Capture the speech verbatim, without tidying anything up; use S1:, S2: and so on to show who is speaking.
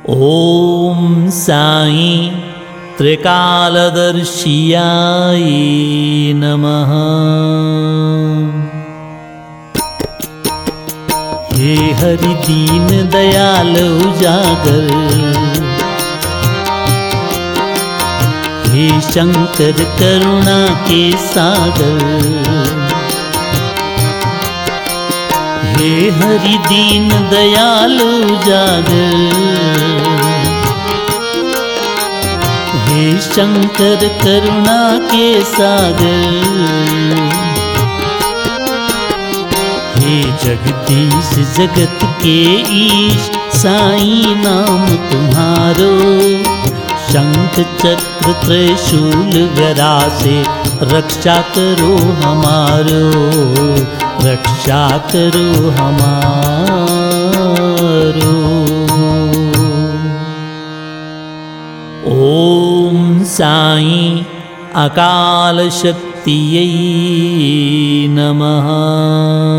S1: ॐ साई त्रिकालदर्शियाय नमः। हे हरि दीन दयाल उजागर, हे शंकर करुणा के सागर। हे हरि दीन दयाल उजागर, हे शंकर करुणा के सागर। हे जगदीश जगत के ईश, साईं नाम तुम्हारो। शंख चक्र त्रिशूल गदा से रक्षा करो हमारो, रक्षा करो हमारो। ओम साईं अकाल शक्तियै नमः।